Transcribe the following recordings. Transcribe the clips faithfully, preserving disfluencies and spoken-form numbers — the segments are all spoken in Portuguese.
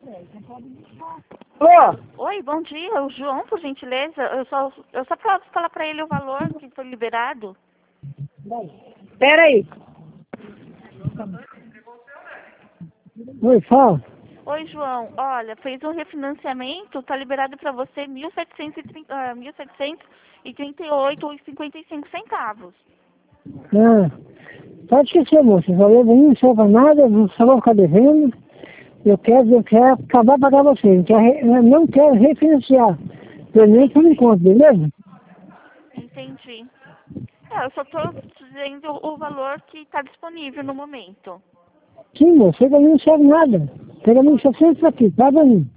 Alô? Oi, bom dia. O João, por gentileza. Eu só, eu só posso falar para ele o valor que foi liberado. Pera aí. Oi, fala. Oi, João. Olha, fez um refinanciamento, tá liberado para você mil setecentos e trinta, ah, mil setecentos e trinta e oito e cinquenta e cinco centavos. Ah, pode esquecer, moça. O valor não me serve pra nada, não só vou ficar devendo. Eu quero, eu quero acabar pagar você. Eu, quero, re- eu não quero refinanciar. Pelo menos por enquanto, beleza? Entendi. É, eu só tô dizendo o valor que está disponível no momento. Sim, moça, você também não serve nada. Pega mil e seiscentos aqui, tá, Dani?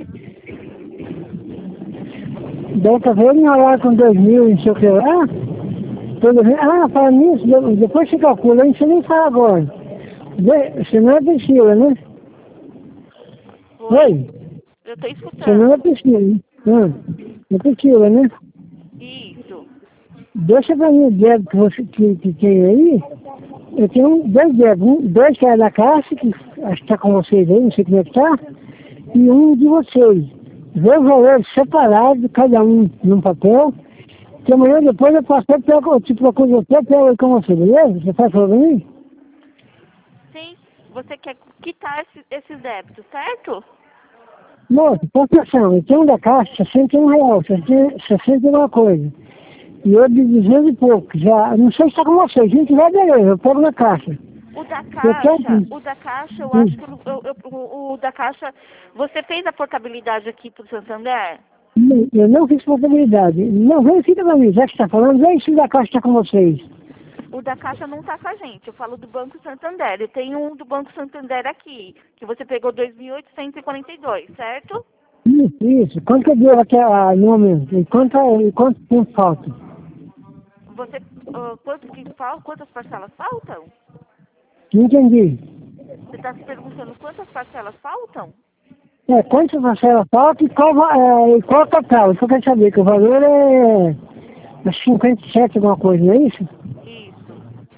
Da outra vez, na hora com dois mil e não sei o que lá. Tudo bem. Ah, para nisso, de- depois você calcula, hein? Você nem fala agora. De- Você não é Priscila, né? Oi? Oi? Eu tô Você não é escutando. Priscila, né? Ah, é Priscila, né? Isso. Deixa pra mim o débito que você que, que tem aí. Eu tenho um- dois débitos. Um, dois que é da Caixa, que acho que tá com vocês aí, não sei como é que tá. E um de vocês. Vê os valores separados, cada um num papel. Que amanhã depois eu passo até pego, eu te procuro até pego aí com você, beleza? Você faz favor pra mim? Sim, você quer quitar esse- esses débitos, certo? Moço, presta atenção, eu tenho um da Caixa, sessenta e um real, sessenta sessenta e uma coisa. E eu de duzentos e pouco, já, não sei se tá com vocês, se não tiver, beleza, eu pego na Caixa. O da Eu quero... Caixa, o da Caixa, eu acho que eu, eu- eu- o, o da Caixa, você fez a portabilidade aqui pro Santander? Não, eu não fiz portabilidade. Não, verifica pra mim, já que você tá falando, vê se o da Caixa tá com vocês. O da Caixa não tá com a gente, eu falo do Banco Santander. Eu tenho um do Banco Santander aqui, que você pegou dois mil oitocentos e quarenta e dois, certo? Isso, isso. Quanto que eu devo até ah, no momento? E quanto, e quanto tempo falta? Você, ah, quanto que fal, quantas parcelas faltam? Não entendi. Você está se perguntando quantas parcelas faltam? É, quanto parcela falta e qual, va- é, e qual o total? Isso que eu quero saber, que o valor é, é cinquenta e sete alguma coisa, não é isso? Isso.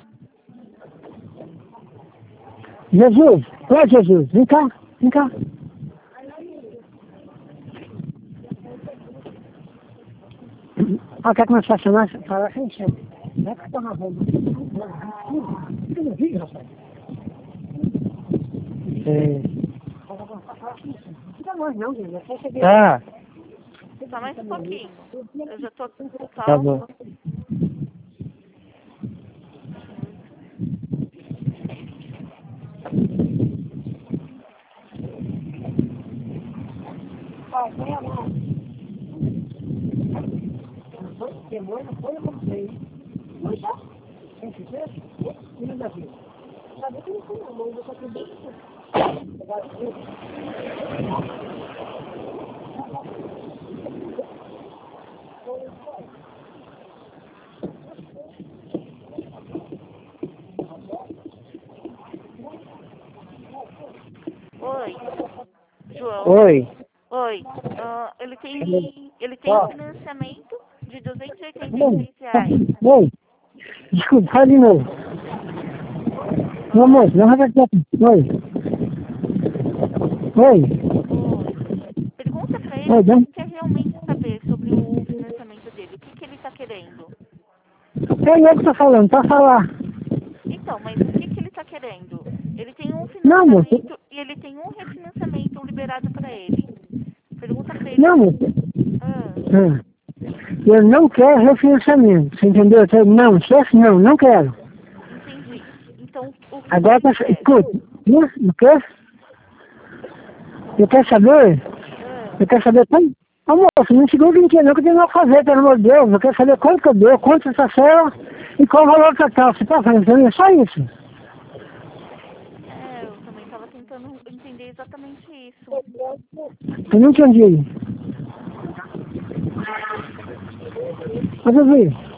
Jesus, ó Jesus, vem cá, vem cá. Ah, quer começar a chamar? Fala assim, chama. Não é que tá na bomba. Você não viu, rapaz? É. Não fica longe não, gente. Você cheguei. Tá. Só mais um pouquinho. Eu já tô Tá só. bom. Ó, põe a mão. Queimou, não foi, eu comprei. Mas já. Tem que ser? E não dá vida. Sabe que não foi na mão, eu só tenho bem isso. Oi, João. Oi. Oi. Ah, ele tem. Ele tem um Ó. financiamento de duzentos e oitenta e Oi. seis reais. Oi. Desculpa, fala de novo. Meu moço, não vai dar tempo. Oi. Oi. Oi. Pergunta pra ele Oi, o que dá. ele quer realmente saber sobre o financiamento dele. O que, que ele tá querendo? É eu que tô falando, pra falar. Então, mas o que, que ele tá querendo? Ele tem um Não, moço. financiamento e ele tem um refinanciamento liberado pra ele. Pergunta pra ele. Não, moço. Ah, Ah. Eu não quero refinanciamento, você entendeu? Eu falei, não, chefe, não, não quero. entendi. Então, o que, que Agora, ele tá, quer? escuta, né? Não quer? Eu quero saber, Ah, eu quero saber quanto. Ô moço, não segura que não quer não, que eu tenho nada a fazer, pelo amor de Deus. Eu quero saber quanto que eu dou, quanto essa cela e qual o valor total. Você tá fazendo, é só isso. é, eu também estava tentando entender exatamente isso. Eu não entendi. Mas eu vi.